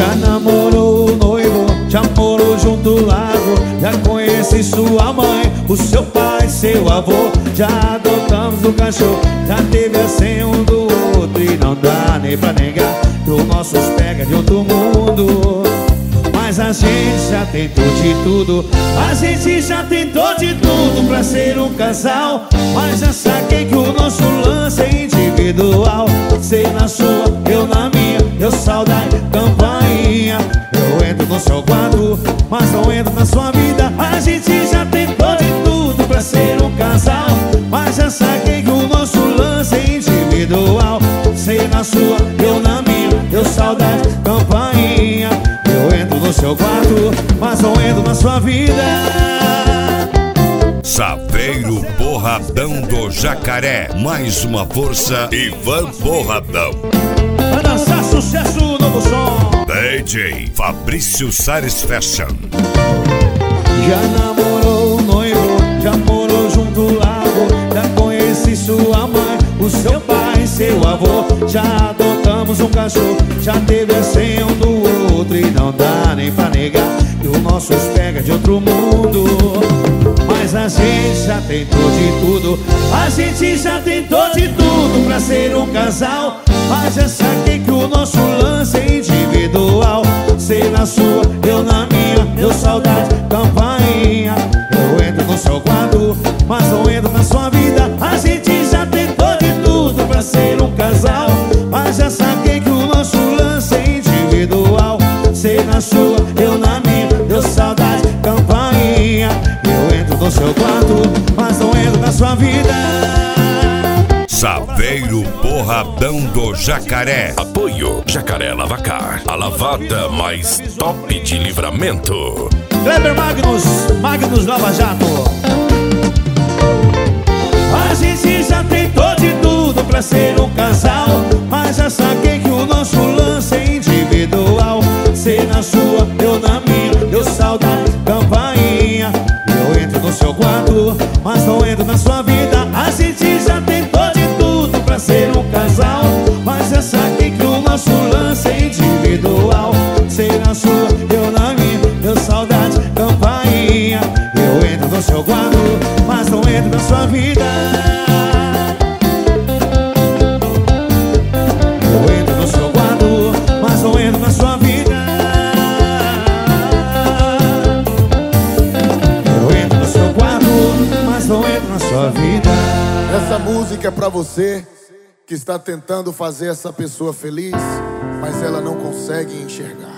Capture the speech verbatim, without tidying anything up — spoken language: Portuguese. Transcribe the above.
Já namorou o noivo, já morou junto ao lago. Já conheci sua mãe, o seu pai, seu avô. Já adotamos um cachorro, já teve a senha um do outro. E não dá nem pra negar que o nossos pega de outro mundo. Mas a gente já tentou de tudo, a gente já tentou de tudo pra ser um casal. Mas já saquei que o nosso lance é individual. Você na sua, eu na minha, eu saudade, campainha. Eu entro no seu quarto, mas não entro na sua vida. A gente já tentou de tudo pra ser um casal. Mas já saquei que o nosso lance é individual. Você na sua, eu na minha, eu saudade, campainha. Eu entro no seu quarto, mas não entro na sua vida. Saveiro Porradão do Jacaré. Mais uma força, Ivan Porradão. Vai dançar sucesso, novo som. D J Fabrício Sares Fashion. Já namorou o noivo, já morou junto ao lago. Já conheci sua mãe, o seu pai, seu avô. Já adotamos um cachorro, já teve a senha um do outro. E não dá nem pra negar que o nosso pega de outro mundo. Mas a gente já tentou de tudo, a gente já tentou de tudo pra ser um casal. Mas já saquei que o nosso lance é individual. Você na sua, eu na minha, eu saudade, campainha. Eu entro no seu quarto, mas não entro na sua vida. A gente já tentou de tudo pra ser um casal. Mas já saquei que o nosso lance é individual. Você na sua, eu na minha, eu saudade, campainha. Eu entro no seu quarto, mas não entro na sua vida. Saveiro Porradão do Jacaré. Apoio Jacaré Lavacar, a lavada mais top de Livramento. Kleber Magnus, Magnus Lava Jato. A gente já tentou de tudo pra ser um casal. Mas já saquei que o nosso lance é individual. Você na sua, eu na minha, eu saudade, campainha. Eu entro no seu quarto, mas não entro na sua vida. A gente já tentou de tudo pra ser um casal. Mas já saquei que o nosso lance é individual. Você na sua, eu na minha, eu saudade, campainha. Eu entro no seu quarto, mas não entro na sua vida. Eu entro no seu quarto, mas não entro na sua vida. Eu entro no seu quarto, mas não entro na sua vida. Essa música é pra você que está tentando fazer essa pessoa feliz, mas ela não consegue enxergar.